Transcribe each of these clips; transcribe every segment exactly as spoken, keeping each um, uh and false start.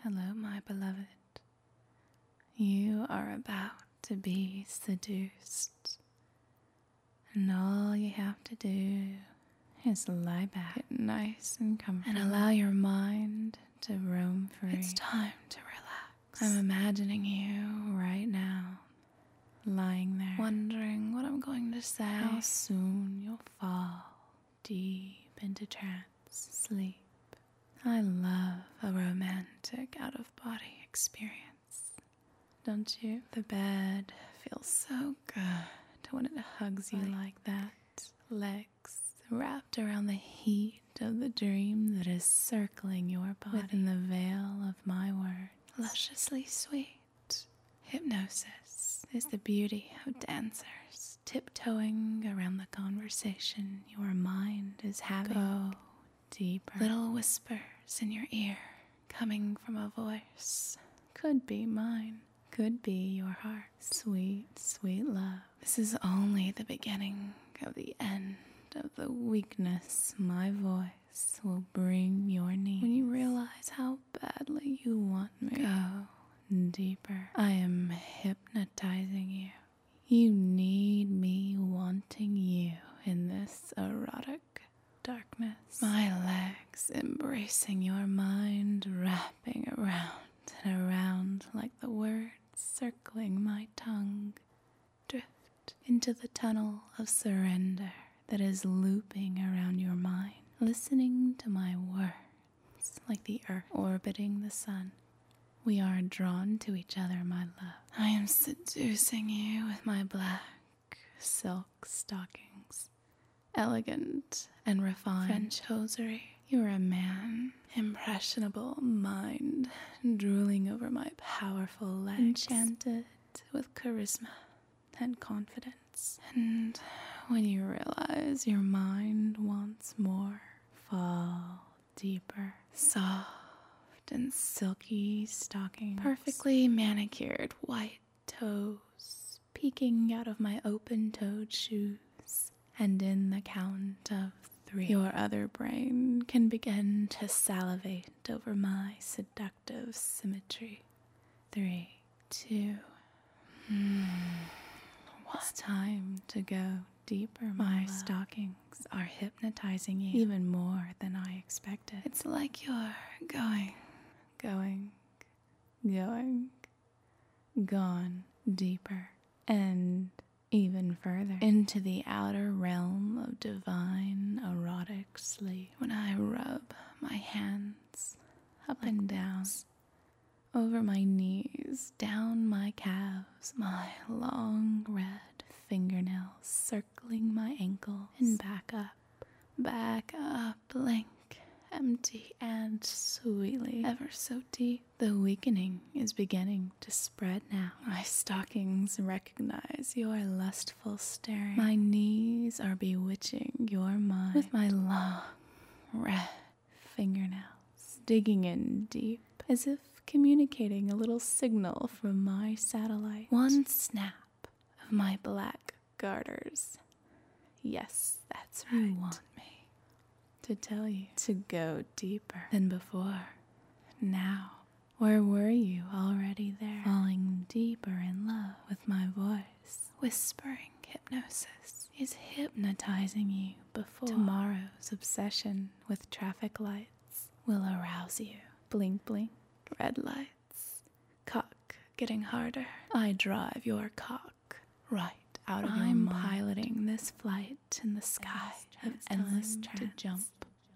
Hello, my beloved. You are about to be seduced, and all you have to do is lie back, get nice and comfortable, and allow your mind to roam free. It's time to relax. I'm imagining you right now, lying there, wondering what I'm going to say, how soon you'll fall deep into trance, sleep. I love a romantic out-of-body experience, don't you? The bed feels so good when it hugs you like that. Legs wrapped around the heat of the dream that is circling your body within the veil of my words. Lusciously sweet. Hypnosis is the beauty of dancers, tiptoeing around the conversation your mind is having. Go deeper. Little whispers in your ear coming from a voice. Could be mine. Could be your heart. Sweet, sweet love. This is only the beginning of the end of the weakness my voice will bring your need. When you realize how badly you want me, go deeper. I am hypnotizing you. You need me wanting you in this erotic darkness. My legs embracing your mind, wrapping around and around like the words circling my tongue. Drift into the tunnel of surrender that is looping around your mind, listening to my words like the earth orbiting the sun. We are drawn to each other, my love. I am seducing you with my black silk stockings, elegant and refined French hosiery. You're a man, impressionable mind, drooling over my powerful legs, enchanted with charisma and confidence. And when you realize your mind wants more, fall deeper. Soft and silky stockings, perfectly manicured white toes peeking out of my open-toed shoes. And in the count of three, your other brain can begin to salivate over my seductive symmetry. Three, two, mm, it's time to go deeper, my, my stockings are hypnotizing you even more than I expected. It's like you're going, going, going, gone deeper and even further into the outer realm of divine erotic sleep. When I rub my hands up like and down this, over my knees, down my calves, my long red fingernails circling my ankles, and back up, back up, blink, empty and sweetly, ever so deep. The weakening is beginning to spread now. My stockings recognize your lustful staring. My knees are bewitching your mind with my long red fingernails, digging in deep, as if communicating a little signal from my satellite. One snap of my black garters. Yes, that's right. You want me to tell you to go deeper than before. Now, where were you already there? Falling deeper in love with my voice. Whispering hypnosis is hypnotizing you before. Tomorrow's obsession with traffic lights will arouse you. Blink, blink, red lights. Cock getting harder. I drive your cock right out of your mind. I'm piloting this flight in the sky of endless to jump,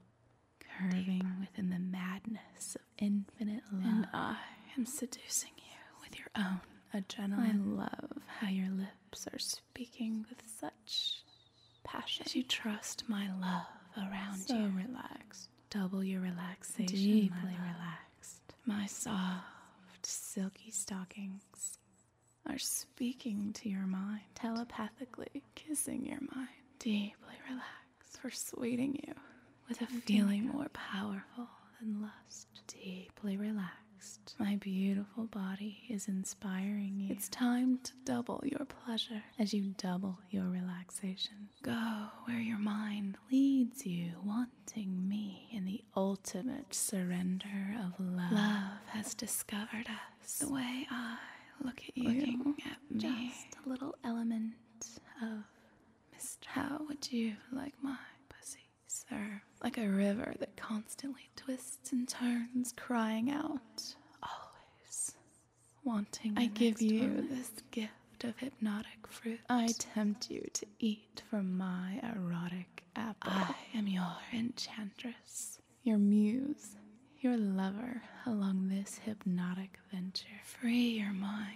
curving within the madness of infinite love. And I am seducing you with your own adrenaline. I love how your lips are speaking with such passion. As you trust my love around so you. So relaxed. Double your relaxation. Deeply relaxed. My soft, silky stockings are speaking to your mind, telepathically kissing your mind, deeply relaxed, persuading you with a feeling more powerful than lust. Deeply relaxed, my beautiful body is inspiring you. It's time to double your pleasure as you double your relaxation. Go where your mind leads you, wanting me in the ultimate surrender of love. Love has has discovered us. The way I look at you, looking at me, just a little element of mystery. How would you like my pussy, sir? Like a river that constantly twists and turns, crying out, always wanting. I give you moment. This gift of hypnotic fruit. I tempt you to eat from my erotic apple. I am your enchantress, your muse, your lover along this hypnotic venture. Free your mind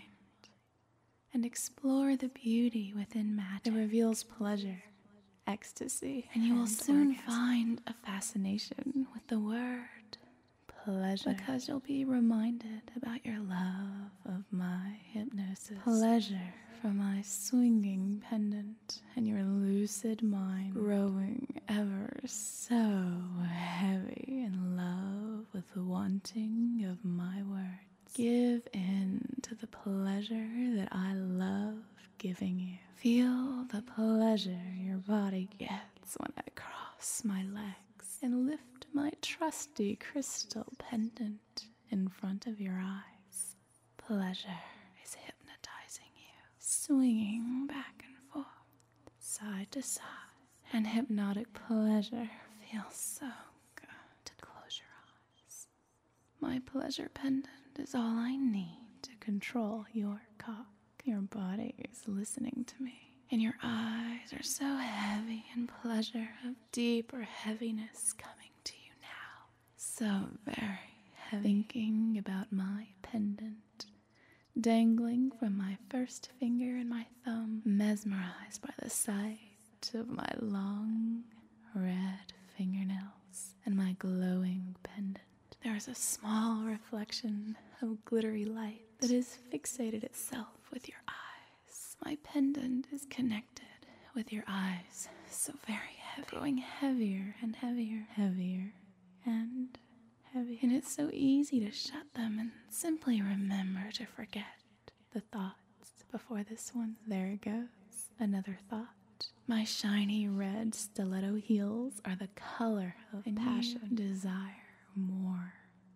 and explore the beauty within magic that reveals pleasure, ecstasy, and you will soon orgasm. Find a fascination with the word pleasure, because you'll be reminded about your love of my hypnosis. Pleasure from my swinging pendant and your lucid mind growing ever so heavy in love with the wanting of my words. Give in to the pleasure that I love giving you. Feel the pleasure your body gets when I cross my legs and lift my trusty crystal pendant in front of your eyes. Pleasure is hypnotizing you, swinging back and forth, side to side, and hypnotic pleasure feels so good to close your eyes. My pleasure pendant is all I need to control your cock. Your body is listening to me, and your eyes are so heavy in pleasure of deeper heaviness coming to you now. So very heavy. Thinking about my pendant, dangling from my first finger and my thumb, mesmerized by the sight of my long red fingernails and my glowing pendant. There is a small reflection of glittery light that has fixated itself with your eyes. My pendant is connected with your eyes, so very heavy, growing heavier and heavier, heavier and heavier. And it's so easy to shut them and simply remember to forget the thoughts before this one. There goes another thought. My shiny red stiletto heels are the color of and passion. You desire more.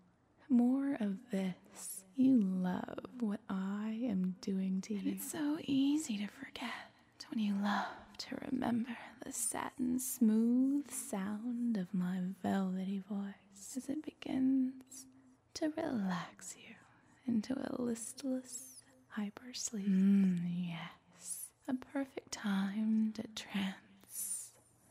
More of this. You love what I am doing to and you. It's so easy to forget when you love to remember the satin smooth sound of my velvety voice as it begins to relax you into a listless hypersleep. Mm, yes. A perfect time to trance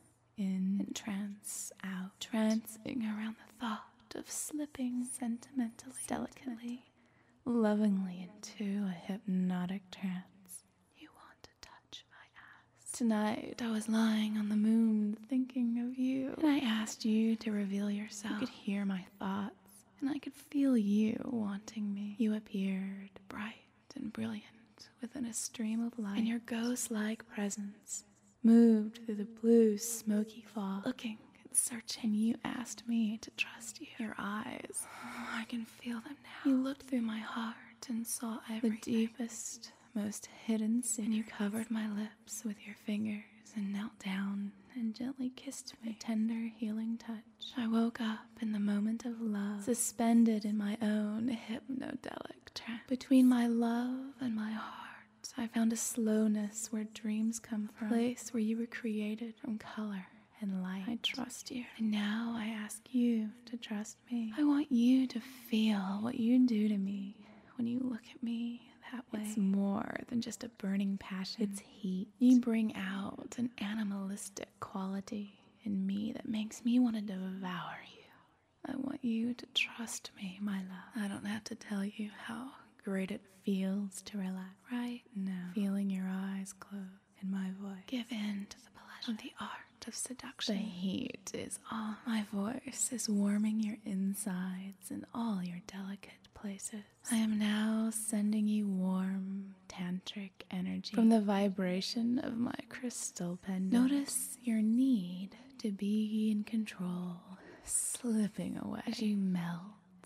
in and trance out, trancing around the thought of slipping sentimentally, delicately, lovingly into a hypnotic trance. You want to touch my ass. Tonight I was lying on the moon thinking of you, and I asked you to reveal yourself. You could hear my thoughts, and I could feel you wanting me. You appeared bright and brilliant within a stream of light, and your ghost-like presence moved through the blue, smoky fog, looking and searching. You asked me to trust you. Your eyes, oh, I can feel them now. You looked through my heart and saw everything. The deepest, most hidden sin. And you covered my lips with your fingers and knelt down and gently kissed me. A tender, healing touch. I woke up in the moment of love, suspended in my own hypnodelic trance. Between my love and my heart, I found a slowness where dreams come from, a place where you were created from color and light. I trust you, and now I ask you to trust me. I want you to feel what you do to me when you look at me that way. It's more than just a burning passion. It's heat. You bring out an animalistic quality in me that makes me want to devour you. I want you to trust me, my love. I don't have to tell you how great it feels to relax right now, feeling your eyes close and my voice. Give in to the pleasure of the art of seduction. The heat is on. My voice is warming your insides and all your delicate places. I am now sending you warm, tantric energy from the vibration of my crystal pendant. Notice your need to be in control slipping away as you melt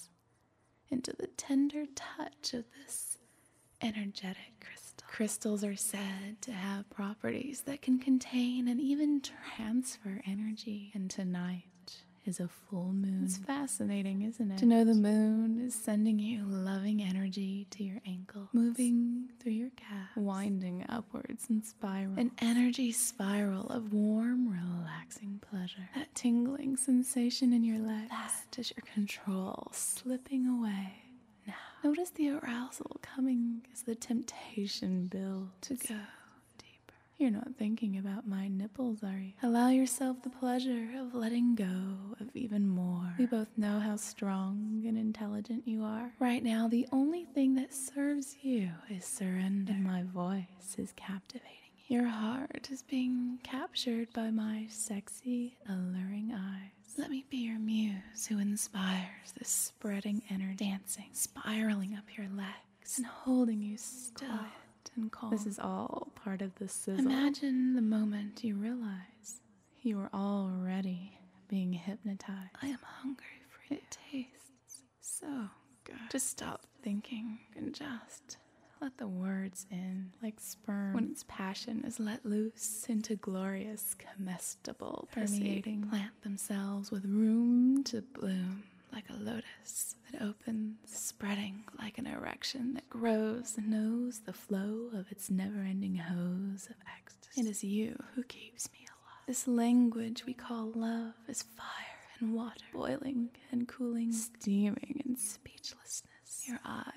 into the tender touch of this energetic crystal. Crystals are said to have properties that can contain and even transfer energy, and tonight is a full moon. It's fascinating, isn't it? To know the moon is sending you loving energy to your ankle, moving through your calf, winding upwards and spiral. An energy spiral of warm, relaxing pleasure. That tingling sensation in your legs. That is your control slipping away. Now, notice the arousal coming as the temptation builds to go deeper. You're not thinking about my nipples, are you? Allow yourself the pleasure of letting go of even more. We both know how strong and intelligent you are. Right now, the only thing that serves you is surrender. And my voice is captivating you. Your heart is being captured by my sexy, alluring eyes. Let me be your muse who inspires this spreading energy, dancing, spiraling up your legs, and holding you still and calm. This is all part of the sizzle. Imagine the moment you realize you are already being hypnotized. I am hungry for you. It tastes so good. Just stop thinking and just let the words in like sperm when its passion is let loose into glorious, comestible, permeating, plant themselves with room to bloom like a lotus that opens, spreading like an erection that grows and knows the flow of its never-ending hose of ecstasy. It is you who keeps me alive. This language we call love is fire and water, boiling and cooling, steaming in speechlessness. Your eyes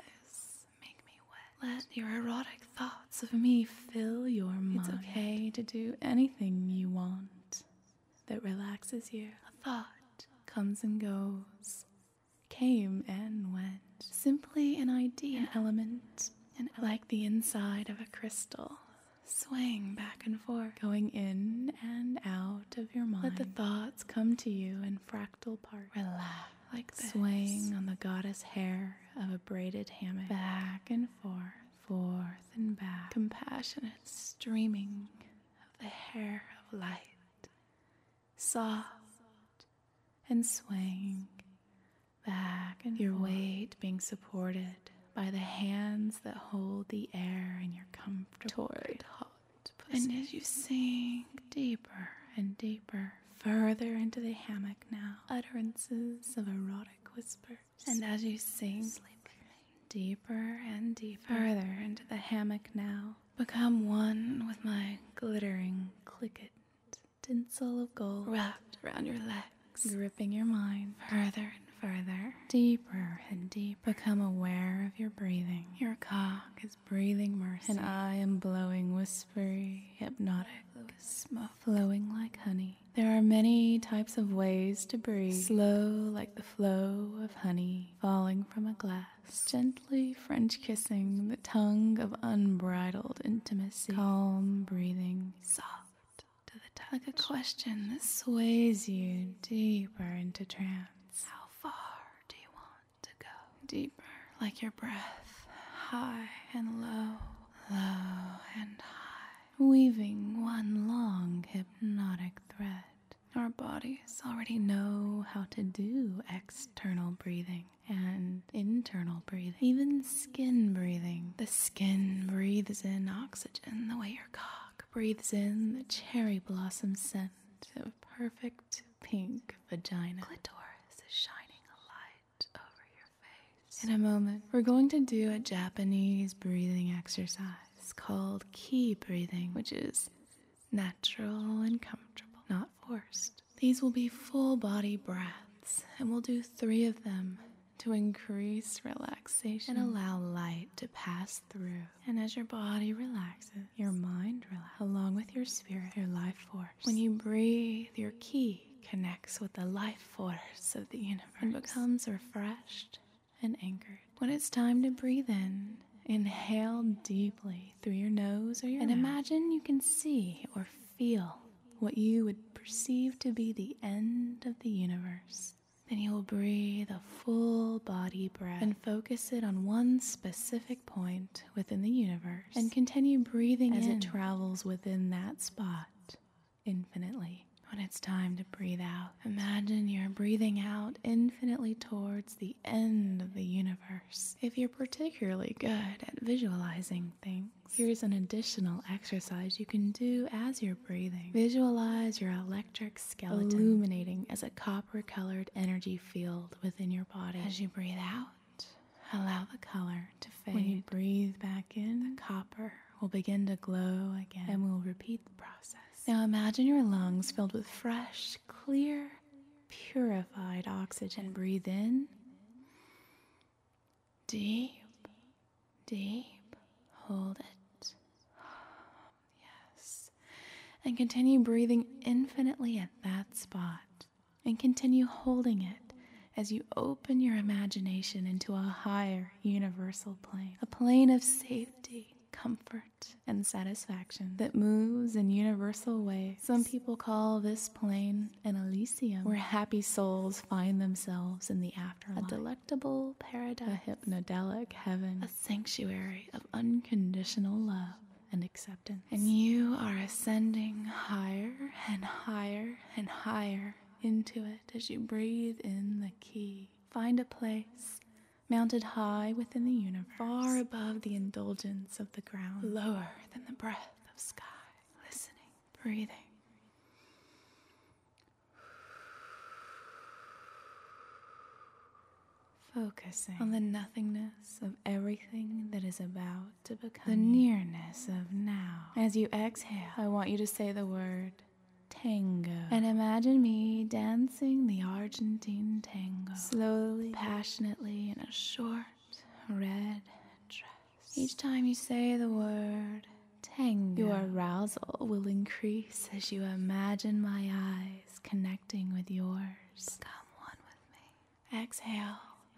let your erotic thoughts of me fill your mind. It's okay to do anything you want that relaxes you. A thought comes and goes, came and went. Simply an idea, an element, and like the inside of a crystal, swaying back and forth, going in and out of your mind. Let the thoughts come to you in fractal parts. Relax. Like this. Swaying on the goddess hair of a braided hammock, back and forth, forth and back, compassionate streaming of the hair of light, soft and swaying back and your forth. Weight being supported by the hands that hold the air in your comfortable toward hot pussy. And as you sink deeper and deeper, further into the hammock now, utterances of erotic whispers. And as you sink deeper and deeper, further into the hammock now, become one with my glittering clicket tinsel of gold wrapped around your legs, gripping your mind further and further, deeper and deeper. Become aware of your breathing. Your cock is breathing mercy, and I am blowing whispery, hypnotic smoke, flowing like honey. There are many types of ways to breathe. Slow like the flow of honey falling from a glass. Gently French kissing the tongue of unbridled intimacy. Calm breathing, soft to the touch. Like a question that sways you deeper into trance. How far do you want to go? Deeper, like your breath, high and low, low and high. Weaving one long hypnotic thread. Our bodies already know how to do external breathing and internal breathing, even skin breathing. The skin breathes in oxygen the way your cock breathes in the cherry blossom scent of perfect pink vagina. Clitoris is shining a light over your face. In a moment, we're going to do a Japanese breathing exercise called ki breathing, which is natural and comfortable, not forced. These will be full body breaths, and we'll do three of them to increase relaxation and allow light to pass through. And as your body relaxes, your mind relaxes, along with your spirit, your life force. When you breathe, your ki connects with the life force of the universe and becomes refreshed and anchored. When it's time to breathe in, inhale deeply through your nose or your and mouth. Imagine you can see or feel what you would perceive to be the end of the universe. Then you'll breathe a full body breath and focus it on one specific point within the universe and continue breathing as in. It travels within that spot infinitely. When it's time to breathe out, imagine you're breathing out infinitely towards the end of the universe. If you're particularly good at visualizing things, here's an additional exercise you can do as you're breathing. Visualize your electric skeleton illuminating as a copper-colored energy field within your body. As you breathe out, allow the color to fade. When you breathe back in, the copper will begin to glow again, and we'll repeat the process. Now imagine your lungs filled with fresh, clear, purified oxygen. Breathe in. Deep, deep. Hold it. Yes. And continue breathing infinitely at that spot. And continue holding it as you open your imagination into a higher universal plane. A plane of safety, comfort, and satisfaction that moves in universal ways. Some people call this plane an Elysium, where happy souls find themselves in the afterlife. A delectable paradise, a hypnodelic heaven, a sanctuary of unconditional love and acceptance. And you are ascending higher and higher and higher into it as you breathe in the key. Find a place mounted high within the universe, far above the indulgence of the ground, lower than the breath of sky, listening, breathing. Focusing on the nothingness of everything that is about to become the nearness of now. As you exhale, I want you to say the word tango, and imagine me dancing the Argentine tango, slowly, passionately, in a short red dress. Each time you say the word tango, your arousal will increase as you imagine my eyes connecting with yours. Come one with me. Exhale.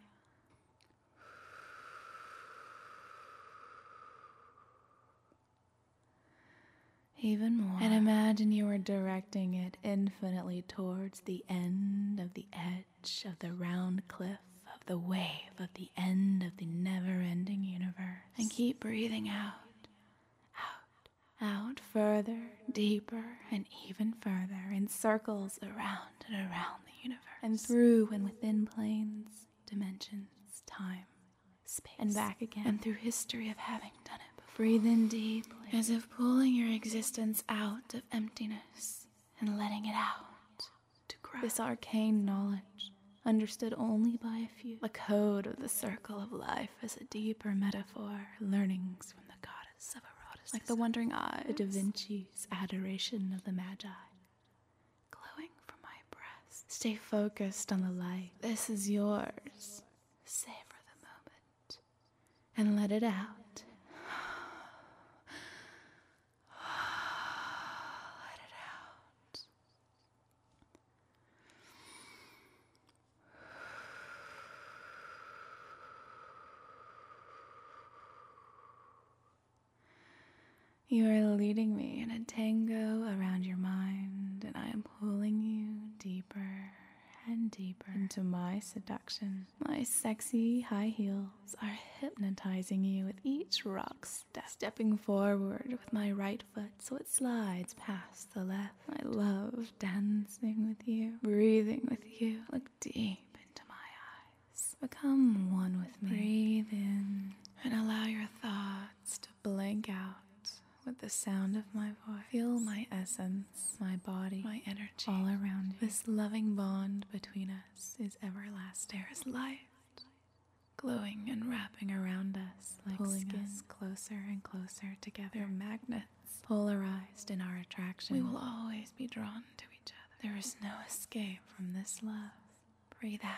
Even more. And imagine you are directing it infinitely towards the end of the edge of the round cliff of the wave of the end of the never-ending universe. And keep breathing out, out, out, further, deeper, and even further, in circles around and around the universe, and through and within planes, dimensions, time, space, and back again, and through history of having done it. Breathe in deeply, as if pulling your existence out of emptiness and letting it out to grow. This arcane knowledge, understood only by a few, the code of the circle of life as a deeper metaphor, learnings from the goddess of eroticism, like the wandering eye, Da Vinci's adoration of the Magi, glowing from my breast. Stay focused on the light. This is yours. Savor the moment and let it out. You are leading me in a tango around your mind, and I am pulling you deeper and deeper into my seduction. My sexy high heels are hypnotizing you with each rock step, stepping forward with my right foot so it slides past the left. I love dancing with you, breathing with you. Look deep into my eyes. Become one with me. Breathe in and allow your thoughts to blank out with the sound of my voice. Feel my essence, my body, my energy all around you. This loving bond between us is everlasting. There is light glowing and wrapping around us, like pulling skin. us closer and closer together. We're magnets, polarized in our attraction. We will always be drawn to each other. There is no escape from this love. Breathe out.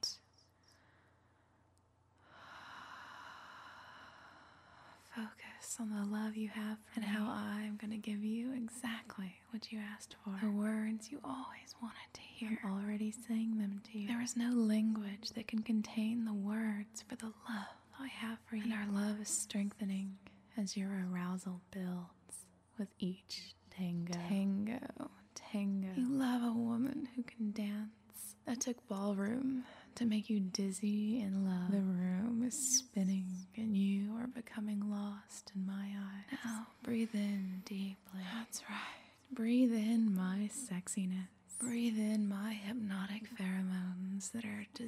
Focus on the love you have for and me, how I'm going to give you exactly what you asked for. The words you always wanted to hear. I'm already saying them to you. There is no language that can contain the words for the love I have for you. And our love is strengthening as your arousal builds with each tango. Tango, tango. You love a woman who can dance. That took ballroom to make you dizzy in love. The room is spinning and you are becoming lost in my eyes. Now breathe in deeply. That's right. Breathe in my sexiness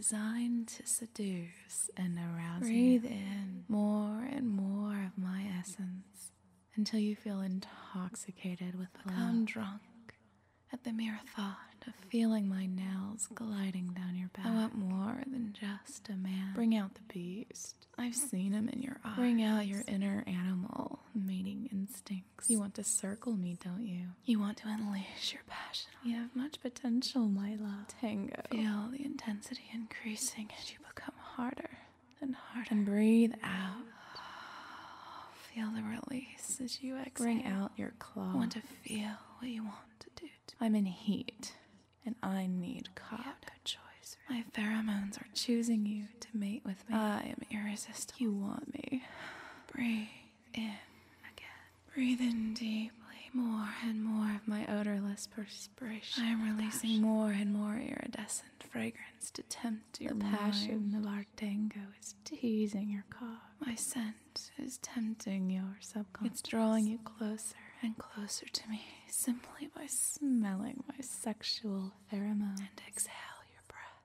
designed to seduce and arouse you. Breathe in more and more of my essence until you feel intoxicated with love. Become drunk at the mere thought of feeling my nails gliding down your back. I want more than just a man. Bring out the beast. I've seen him in your eyes. Bring out your inner animal mating instincts. You want to circle me, don't you? You want to unleash your passion. You have much potential, my love. Tango. Feel the intensity increasing as you become harder and harder. And breathe out. Feel the release as you exhale. Bring out your claw. I want to feel what you want to do to me. I'm in heat, and I need cock. You have no choice. My pheromones are choosing you to mate with me. I am irresistible. You want me. Breathe in again. Breathe in deeply. More and more of my odorless perspiration. I am releasing more and more iridescent fragrance to tempt your mind. The passion of our tango is teasing your cock. My scent is tempting your subconscious. It's drawing you closer and closer to me simply by smelling my sexual pheromone. And exhale your breath.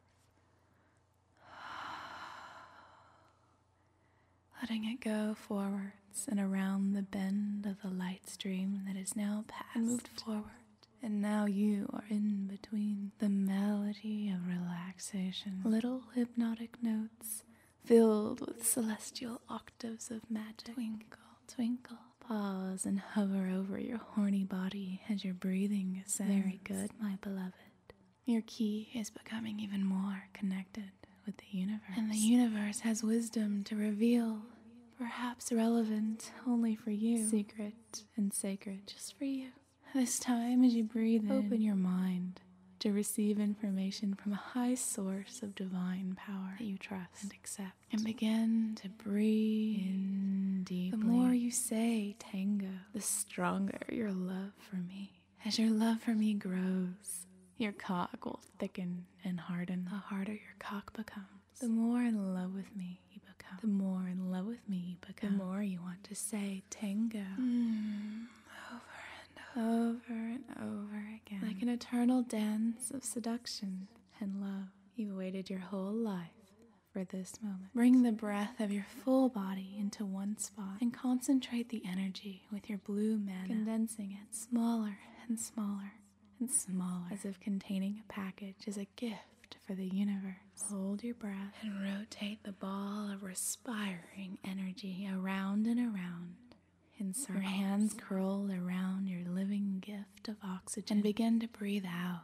Letting it go forwards and around the bend of the light stream that is now past and moved forward. And now you are in between the melody of relaxation. Little hypnotic notes filled with celestial octaves of magic. Twinkle, twinkle. Pause and hover over your horny body as your breathing ascends. Very good, my beloved. Your key is becoming even more connected with the universe. And the universe has wisdom to reveal, perhaps relevant only for you. Secret and sacred just for you. This time as you breathe in, open your mind to receive information from a high source of divine power that you trust and accept. And begin to breathe in deeply. The more you say tango, the stronger your love for me. As your love for me grows, your cock will thicken and harden. The harder your cock becomes, the more in love with me you become. The more in love with me you become, the more you want to say tango. Mm, over and over. Over and over again. Like an eternal dance of seduction and love. You've waited your whole life for this moment. Bring the breath of your full body into one spot and concentrate the energy with your blue mana, condensing it smaller and smaller and smaller, as if containing a package is a gift for the universe. Hold your breath and rotate the ball of respiring energy around and around in circles. Your hands curled around your living gift of oxygen and begin to breathe out.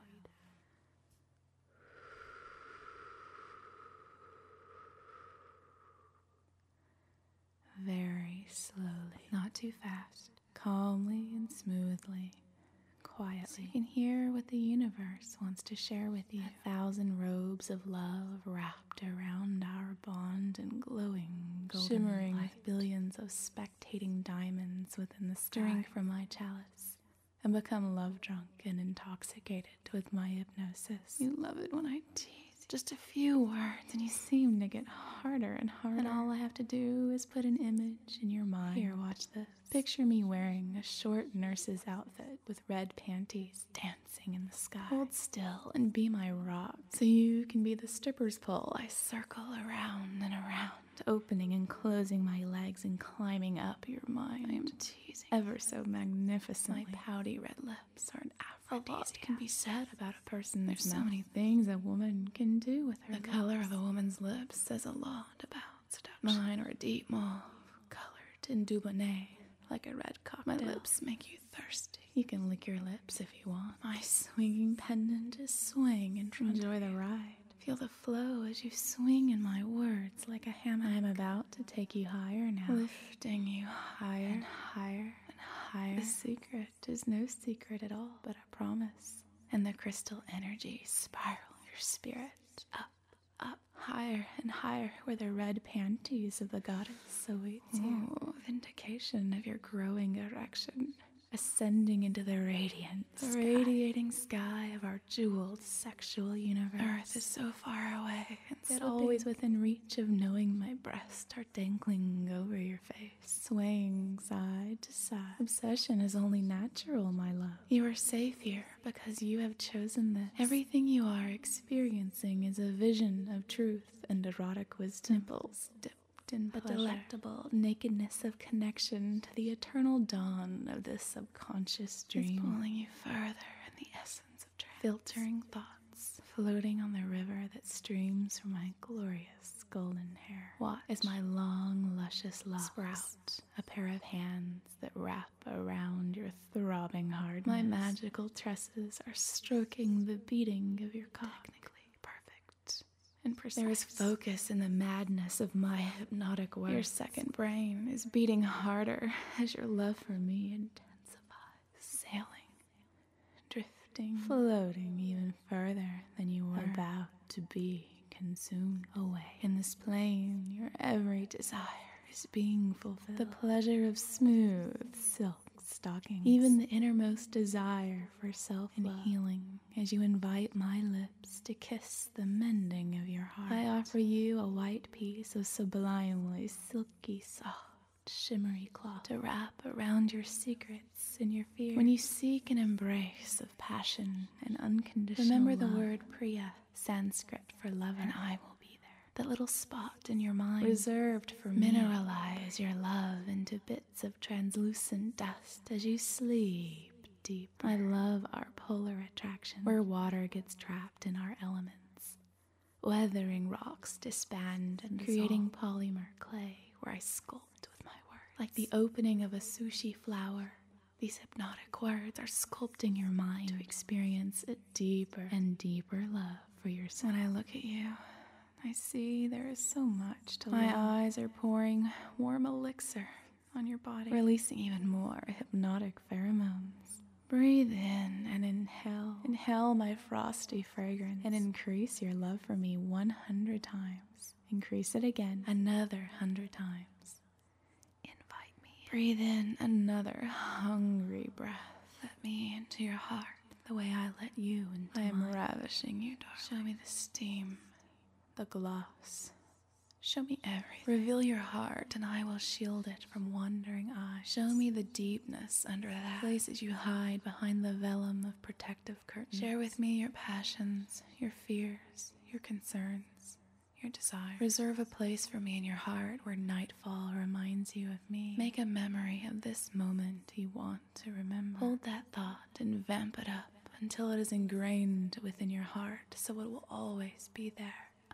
Very slowly, not too fast, calmly and smoothly, quietly. So you can hear what the universe wants to share with you. A thousand robes of love wrapped around our bond and glowing golden shimmering light. With billions of spectating diamonds within the sky. Drink from my chalice and become love drunk and intoxicated with my hypnosis. You love it when I tease. Just a few words and you seem to get harder and harder. And all I have to do is put an image in your mind. Here, watch this. Picture me wearing a short nurse's outfit with red panties dancing in the sky. Hold still and be my rock so you can be the stripper's pole. I circle around and around, opening and closing my legs and climbing up your mind. I am teasing ever so magnificently. My pouty red lips are an aphrodisiac. A lot can be said about a person. There's so many things a woman can do with her The lips. Color of a woman's lips says a lot about seduction. Mine are deep mauve, colored in Dubonnet, like a red cocktail. My lips make you thirsty. You can lick your lips if you want. My swinging pendant is swing and enjoy the ride. Feel the flow as you swing in my words like a hammock. I am about to take you higher now, lifting you higher and higher and higher. The secret is no secret at all, but a promise. And the crystal energy spiral your spirit up, up, higher and higher, where the red panties of the goddess awaits you. Oh, vindication of your growing erection. ascending into the radiant, the radiating sky of our jeweled sexual universe. Earth is so far away, and yet always within reach of knowing my breasts are dangling over your face, swaying side to side. Obsession is only natural, my love. You are safe here because you have chosen this. Everything you are experiencing is a vision of truth and erotic wisdom. Nipples dipped in the delectable nakedness of connection to the eternal dawn of this subconscious dream. It's pulling you further in the essence of trance. Filtering thoughts, floating on the river that streams from my glorious golden hair. What is my long, luscious locks? Sprout, a pair of hands that wrap around your throbbing heart. My magical tresses are stroking the beating of your cock. Technically perfect and precise. There is focus in the madness of my hypnotic words. Your second brain is beating harder as your love for me intensifies. Sailing, drifting, floating even further than you were about to be consumed away. In this plane, your every desire is being fulfilled. The pleasure of smooth silk stockings, even the innermost desire for self and healing, as you invite my lips to kiss the mending of your heart. I offer you a white piece of sublimely silky, soft, shimmery cloth to wrap around your secrets and your fears. When you seek an embrace of passion and unconditional remember the love, word Priya, Sanskrit for lover, and I will be there. That little spot in your mind reserved for me. Mineralize your love into bits of translucent dust as you sleep deep. I love our polar attraction, where water gets trapped in our elements. Weathering rocks disband and creating polymer clay, where I sculpt with my words. Like the opening of a sushi flower, these hypnotic words are sculpting your mind to experience a deeper and deeper love for yourself. When I look at you, I see there is so much to love. My eyes are pouring warm elixir on your body, releasing even more hypnotic pheromones. Breathe in and inhale. Inhale my frosty fragrance and increase your love for me one hundred times. Increase it again another hundred times. Invite me in. Breathe in another hungry breath. Let me into your heart the way I let you into I am mine. Ravishing you, darling. Show me the steam, the gloss. Show me everything. Reveal your heart, and I will shield it from wandering eyes. Show me the deepness under that. Places you hide behind the vellum of protective curtains. Share with me your passions, your fears, your concerns, your desires. Reserve a place for me in your heart where nightfall reminds you of me. Make a memory of this moment you want to remember. Hold that thought and vamp it up until it is ingrained within your heart, so it will always be there.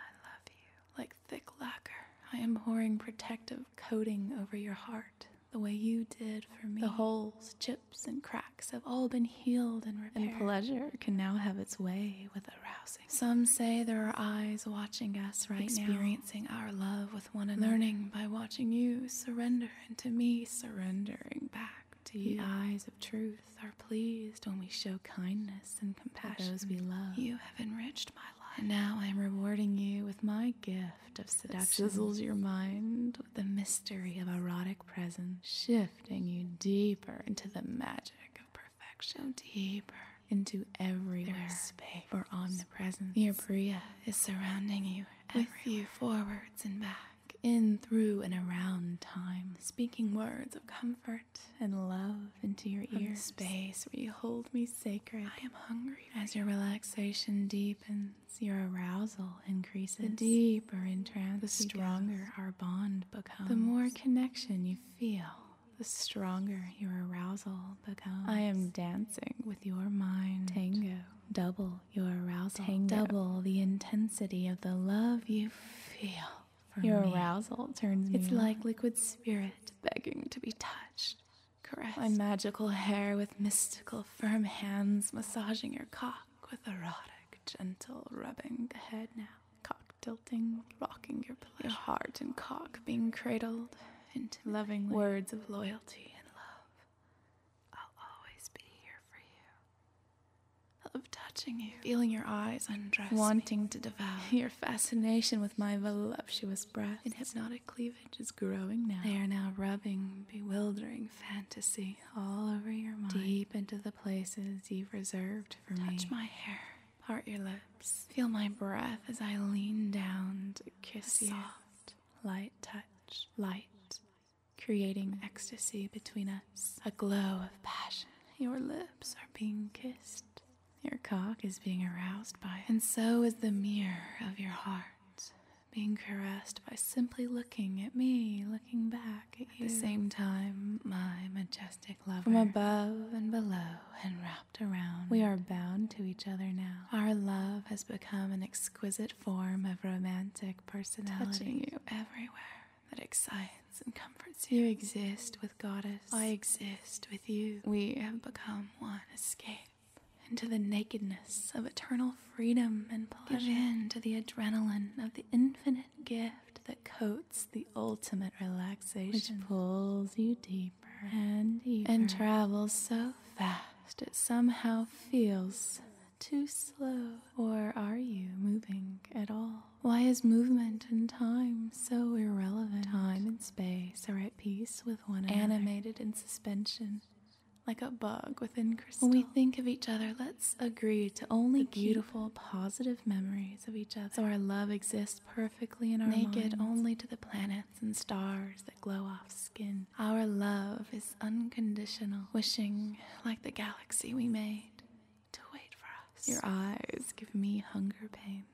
Like thick lacquer, I am pouring protective coating over your heart, the way you did for me. The holes, chips, and cracks have all been healed and repaired. And pleasure can now have its way with arousing. Some say there are eyes watching us right now, experiencing our love with one another, learning by watching you surrender into me surrendering back to you. The eyes of truth are pleased when we show kindness and compassion to those we love. You have enriched my life. And now I am rewarding you with my gift of seduction. It sizzles your mind with the mystery of erotic presence, shifting you deeper into the magic of perfection, deeper into everywhere space for omnipresence. Your Priya is surrounding you, with you forwards and back, in, through, and around time, speaking words of comfort and love into your ears. Space where you hold me sacred. I am hungry. As your relaxation deepens, your arousal increases. The deeper in trance, the stronger our bond becomes. The more connection you feel, the stronger your arousal becomes. I am dancing with your mind. Tango. Double your arousal. Tango. Double the intensity of the love you feel. Your me. Arousal turns me It's on. Like liquid spirit begging to be touched, caressed. My magical hair with mystical firm hands massaging your cock with erotic, gentle rubbing. The head now, cock tilting, rocking your pleasure. Your heart and cock being cradled into lovingly. Words of loyalty and love. I'll always be here for you. love touching you, feeling your eyes undress, wanting to devour. Your fascination with my voluptuous breath and hypnotic cleavage is growing now. They are now rubbing bewildering fantasy all over your mind, deep into the places you've reserved for me. Touch my hair, part your lips, feel my breath as I lean down to kiss you. Soft, light touch, light, creating ecstasy between us, a glow of passion. Your lips are being kissed. Your cock is being aroused by it. And so is the mirror of your heart, being caressed by simply looking at me, looking back at you. At the same time, my majestic lover, from above and below and wrapped around, we are bound to each other now. Our love has become an exquisite form of romantic personality, touching you everywhere that excites and comforts you. You exist with Goddess. I exist with you. We have become one escape into the nakedness of eternal freedom and pleasure. Give in to the adrenaline of the infinite gift that coats the ultimate relaxation, which pulls you deeper and deeper and travels so fast it somehow feels too slow. Or are you moving at all? Why is movement and time so irrelevant? Time and space are at peace with one another, animated in suspension, like a bug within crystal. When we think of each other, let's agree to only beautiful, positive memories of each other, so our love exists perfectly in our minds, naked only to the planets and stars that glow off skin. Our love is unconditional, wishing, like the galaxy we made, to wait for us. Your eyes give me hunger pains.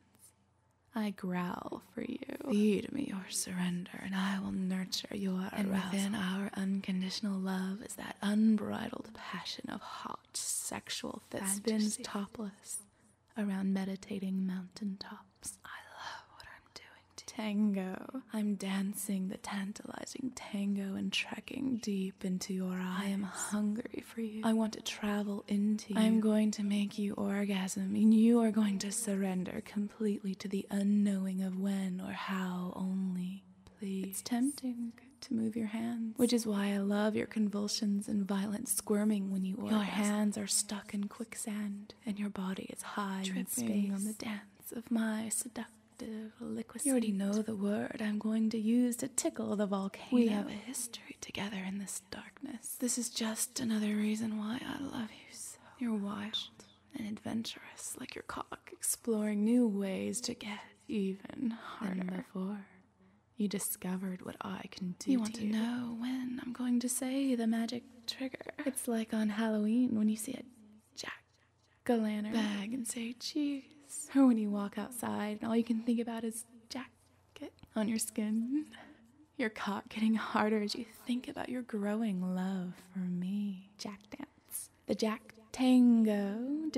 I growl for you. Feed me your surrender, and I will nurture your arousal. And within our unconditional love is that unbridled passion of hot sexual that fantasy spins topless around meditating mountaintops. I love what I'm doing to you. Tango. I'm dancing the tantalizing tango and trekking deep into your eyes. I am hungry for you. I want to travel into you. I'm going to make you orgasm, and you are going to surrender completely to the unknowing of when or how only. Please. It's tempting to move your hands, which is why I love your convulsions and violent squirming when you orgasm. Your hands are stuck in quicksand, and your body is high in space on the dance of my seductive liquid. You already know the word I'm going to use to tickle the volcano. We have a history together in this darkness. This is just another reason why I love you so. You're wild and adventurous, like your cock, exploring new ways to get even harder than before. You discovered what I can do. You want to, to know when I'm going to say the magic trigger. It's like on Halloween when you see a jack-o'-lantern bag and say cheese. Or when you walk outside and all you can think about is jacket on your skin. Your cock getting harder as you think about your growing love for me. Jack dance. The Jack Tango.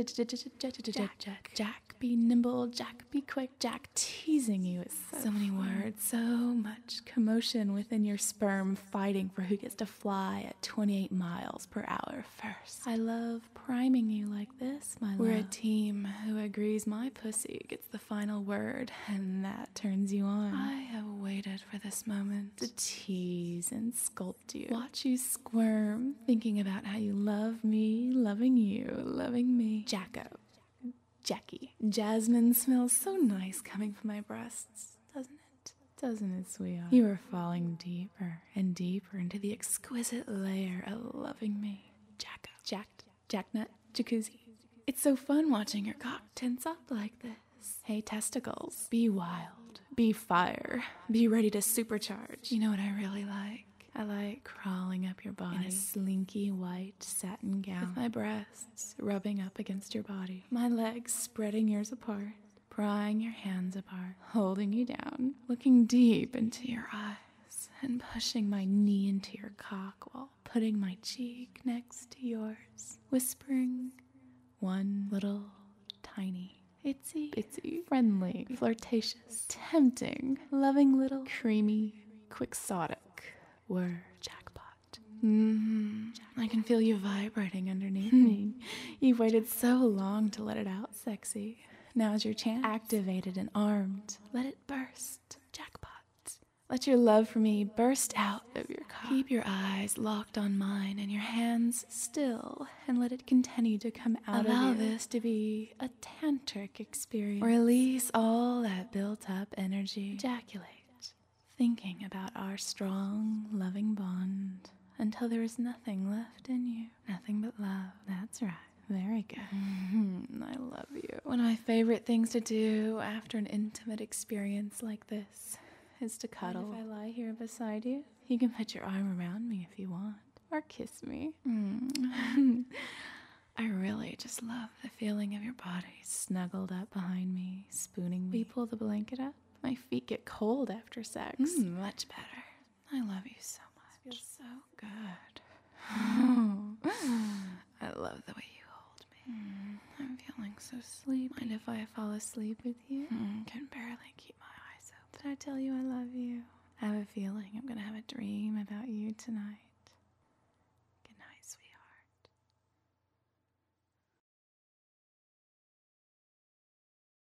Jack. Jack be nimble. Jack be quick. Jack teasing you is so, so many words. So much commotion within your sperm fighting for who gets to fly at twenty-eight miles per hour first. I love priming you like this, my love. We're a team who agrees my pussy gets the final word, and that turns you on. I have waited for this moment to tease and sculpt you. Watch you squirm, thinking about how you love me, loving you, loving me. Jacko. Jackie. Jasmine smells so nice coming from my breasts, doesn't it? Doesn't it, sweetheart? You are falling deeper and deeper into the exquisite layer of loving me. Jacko. Jack. Jacknut. Jacuzzi. It's so fun watching your cock tense up like this. Hey, testicles. Be wild. Be fire. Be ready to supercharge. You know what I really like? I like crawling up your body in a slinky white satin gown, with my breasts rubbing up against your body, my legs spreading yours apart, prying your hands apart, holding you down, looking deep into your eyes, and pushing my knee into your cock while putting my cheek next to yours, whispering one little tiny, itsy, itsy, friendly, flirtatious, tempting, loving little creamy, quixotic word. Jackpot. Mm-hmm. I can feel you vibrating underneath me. You've waited so long to let it out, sexy. Now's your chance. Activated and armed. Let it burst. Jackpot. Let your love for me burst out of your cock. Keep your eyes locked on mine and your hands still, and let it continue to come out Allow of you. Allow this to be a tantric experience. Release all that built up energy. Ejaculate, thinking about our strong, loving bond until there is nothing left in you. Nothing but love. That's right. Very good. Mm-hmm. I love you. One of my favorite things to do after an intimate experience like this is to cuddle. And if I lie here beside you, you can put your arm around me if you want, or kiss me. Mm. I really just love the feeling of your body snuggled up behind me, spooning me. We pull the blanket up. My feet get cold after sex. Mm, much better. I love you so much. It feels so good. I love the way you hold me. Mm, I'm feeling so sleepy. Mind if I fall asleep with you? Mm, can barely keep my eyes open. Did I tell you I love you? I have a feeling I'm gonna have a dream about you tonight.